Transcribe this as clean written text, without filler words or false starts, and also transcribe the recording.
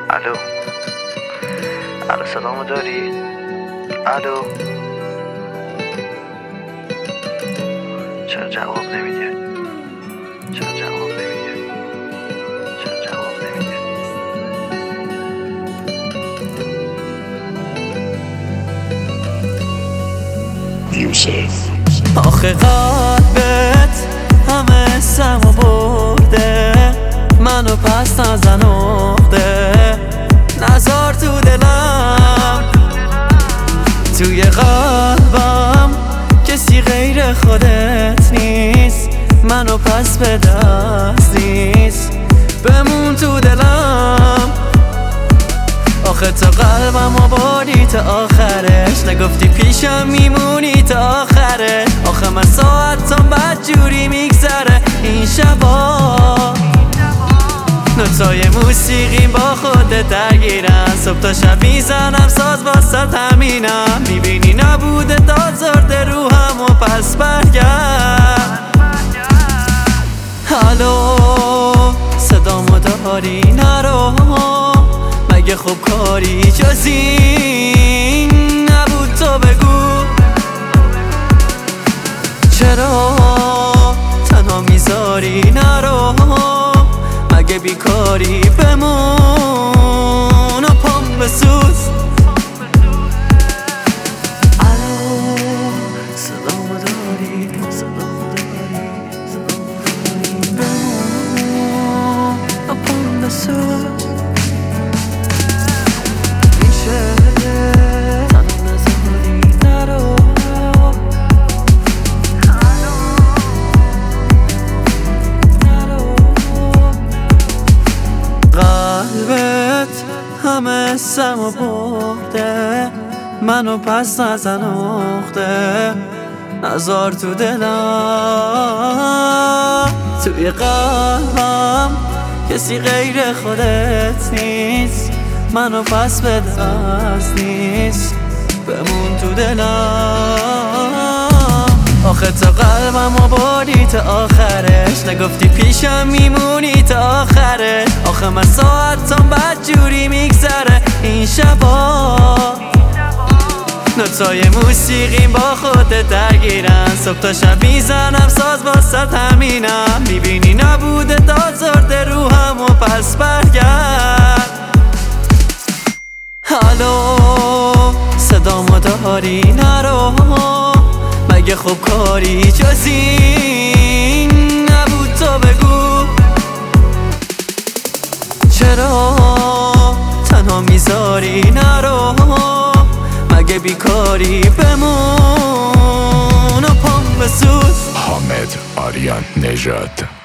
الو الو صدامو داری؟ الو چرا جواب نمیده؟ چرا جواب نمیده؟ چرا جواب نمیده؟ یوسف آخه قلبت همه اسمو برده، منو پس نزن اخته، نزار تو دلم، توی قلبم کسی غیر خودت نیست، منو پس به دست نیست، بمون تو دلم. آخه تا قلبم آبادی تا آخرش، نگفتی پیشم میمونی تا آخره. آخه من ساعتم بدجوری میگذره این شبا، نوتای موسیقیم با خودت درگیرن، صبح تا شب میزنم ساز واسه همینم، میبینی نبوده داد زرده روحم و پس برگرد. الو صدامو داری؟ نرو، مگه خوب کاری جز این نبود؟ تو بگو چرا تنها میذاری؟ نرو، مگه بیکاری؟ بمون و پام بسوز. الو صدامو داری؟ صدامو داری؟ صدامو داری؟ بمون و پام بسوز. همه اسمو برده، منو پس نزن اخته، نزار تو دلم، توی قلبم کسی غیر خودت نیست، منو پس به دست نیست، بمون تو دلم. آخه تا قلبم آبادی تا آخرش، نگفتی پیشم میمونی تا آخره. آخه من ساعتم بدجوری میگذره این شبا، نوتای موسیقیم با خودت درگیرن، صبح تا شب میزنم ساز واسه همینم، میبینی نبوده داد زرده روحم و پس برگرد. الو صدامو داری؟ نرو، مگه خوب کاری جز این نبود؟ تو بگو چرا تنها میذاری؟ نرو، مگه بیکاری؟ بمون و پام بسوز. حامد آریان نژاد.